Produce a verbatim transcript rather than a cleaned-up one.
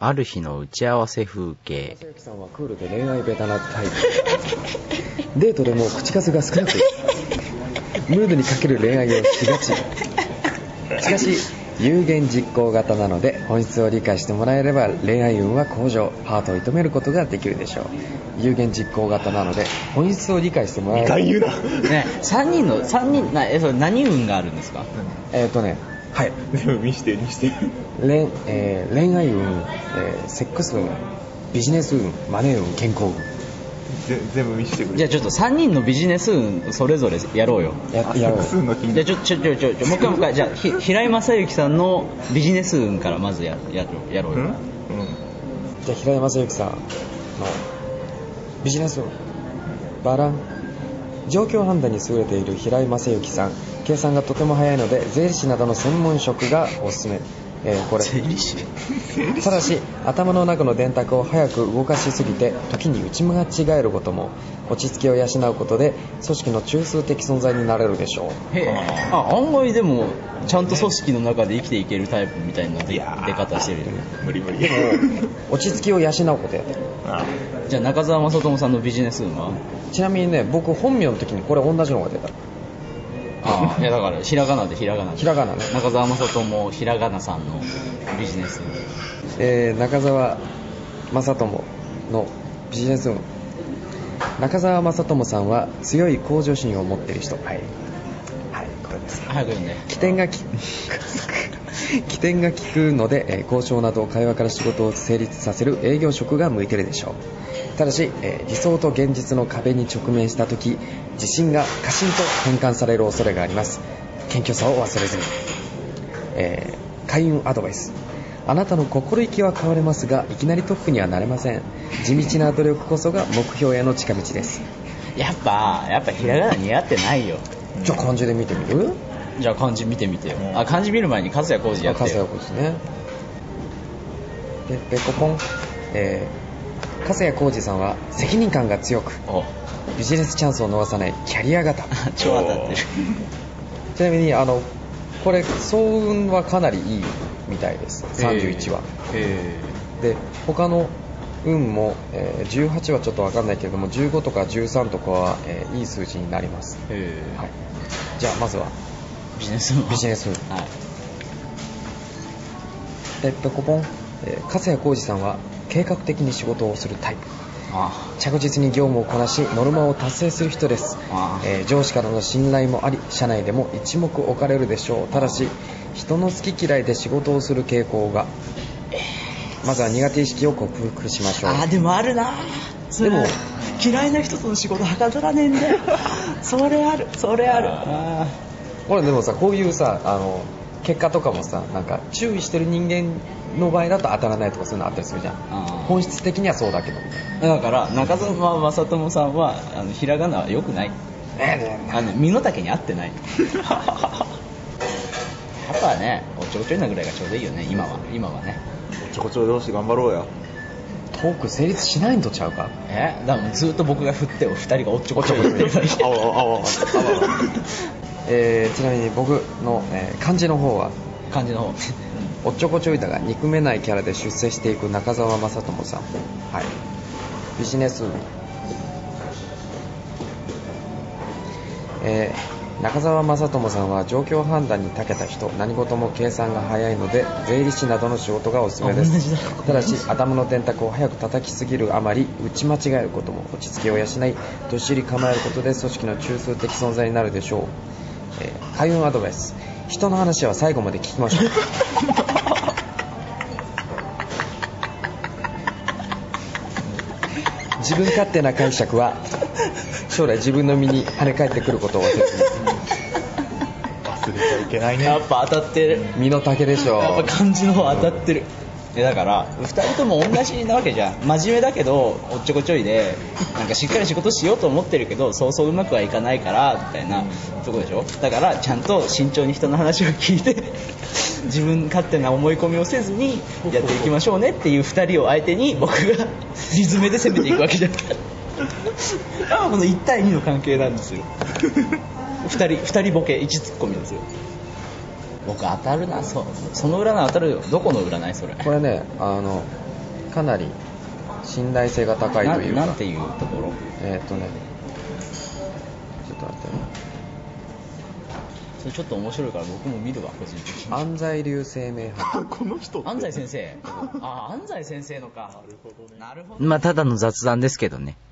ある日の打ち合わせ風景。 正幸さんはクールで恋愛ベタなタイプ。デートでも口数が少なくムードにかける恋愛をしがち。しかし有言実行型なので本質を理解してもらえれば恋愛運は向上、ハートを射止めることができるでしょう。有言実行型なので本質を理解してもらえれば。 言うなね、さんにんのさんにんなえそれ何運があるんですか？ えっ、ー、とねはい全部見して見して恋、えー、恋愛運、えー、セックス運、ビジネス運、マネー運、健康運。 全部見せてくれ。 じゃあちょっとさんにんのビジネス運それぞれやろうよ。 ややろう。 じゃあちょちょちょちょちょもう一回もう一回じゃあひ平井正幸さんのビジネス運からまずやややろうよ。うん、うん、 じゃあ平井正幸さんのビジネス運バラン。状況判断に優れている平井正幸さん、計算がとても早いので税理士などの専門職がおすすめ。えー、これ税理士ただし頭の中の電卓を早く動かしすぎて時に打ち間違えることも。落ち着きを養うことで組織の中枢的存在になれるでしょう。 へー、あ案外でもちゃんと組織の中で生きていけるタイプみたいな出方してるよね。 無理無理。 でも落ち着きを養うことやってる。 あじゃあ中澤正智さんのビジネス運は？ ちなみにね僕本名の時にこれ同じのが出た。 ああいやだからひらがなでひらがなでひらがなね。 中澤正智ひらがなさんのビジネス運、 えー、中澤正智のビジネス運。中澤正智さんは強い向上心を持っている人。はい、はい、これです。 早く読んで。 起点がき起点が利くので、えー、交渉など会話から仕事を成立させる営業職が向いているでしょう。ただし、えー、理想と現実の壁に直面した時自信が過信と変換される恐れがあります。謙虚さを忘れずに。えー、開運アドバイス。あなたの心意気は変われますがいきなりトップにはなれません。地道な努力こそが目標への近道です。 やっぱやっぱひらがな似合ってないよ。 じゃあ漢字で見てみる？ じゃあ漢字見てみてよ。あ漢字見る前に粕谷浩二やってよ。 粕谷浩二ね。でペコポン、えー、粕谷浩二さんは責任感が強くビジネスチャンスを逃さないキャリア型。 超当たってる。 ちなみにあのこれ総運はかなりいいみたいです。さんじゅういちは。 へーで他の運も、えー、じゅうはちはちょっと分かんないけれどもじゅうごとかじゅうさんとかは、えー、いい数字になります。 へー、 はい、じゃあまずはビジネス運。 ビジネス運、 はい、 でペコポン、えー、粕谷浩二さんは計画的に仕事をするタイプ。 あ着実に業務をこなしノルマを達成する人です。えー、上司からの信頼もあり社内でも一目置かれるでしょう。ただし人の好き嫌いで仕事をする傾向が。まずは苦手意識を克服しましょう。 あでもあるな。でも嫌いな人との仕事はかどらねえんだよ。それあるそれある。あ俺でもさこういうさあの結果とかもさなんか注意してる人間の場合だと当たらないとかそういうのあったりするじゃん。本質的にはそうだけどみたいな。 だから中澤正智さんはあのひらがなは良くない。 ねえねえあの身の丈に合ってない。やっぱねおちょこちょいなぐらいがちょうどいいよね今は今はね。 おちょこちょい同士頑張ろうや。 トーク成立しないんとちゃうか。 えだからずっと僕が振ってお二人がおっちょこちょい言ってる。 あわあわあわえー、ちなみに僕の、えー、漢字の方は漢字の方おっちょこちょいだが憎めないキャラで出世していく中澤正智さん。はい、ビジネス、えー、中澤正智さんは状況判断に長けた人、何事も計算が早いので税理士などの仕事がおすすめです。ただし頭の電卓を早く叩きすぎるあまり打ち間違えることも。落ち着きを養いどっしり構えることで組織の中枢的存在になるでしょう。えー、開運アドバイス。人の話は最後まで聞きましょう。自分勝手な解釈は将来自分の身に跳ね返ってくることを忘れずに。 忘れちゃいけないね。 やっぱ当たってる。 身の丈でしょう。 やっぱ漢字の方当たってる。えだからふたりとも同じなわけじゃん。真面目だけどおっちょこちょいでなんかしっかり仕事しようと思ってるけどそうそううまくはいかないからみたいなとこでしょ。だからちゃんと慎重に人の話を聞いて自分勝手な思い込みをせずにやっていきましょうねっていうふたりを相手に僕がリズムで攻めていくわけじゃん。このいち対にの関係なんですよ。ふたりふたりボケいちツッコミですよ。僕当たるな。そその占い当たるよ。どこの占いそれ。 これねあのかなり信頼性が高いというか。 ななんていうところ？ えーっとねちょっと待ってね。 それちょっと面白いから僕も見るわ、個人的に。 安西流生命派。 この人って安西先生。あ、安西先生のか。なるほどね。 まあただの雑談ですけどね。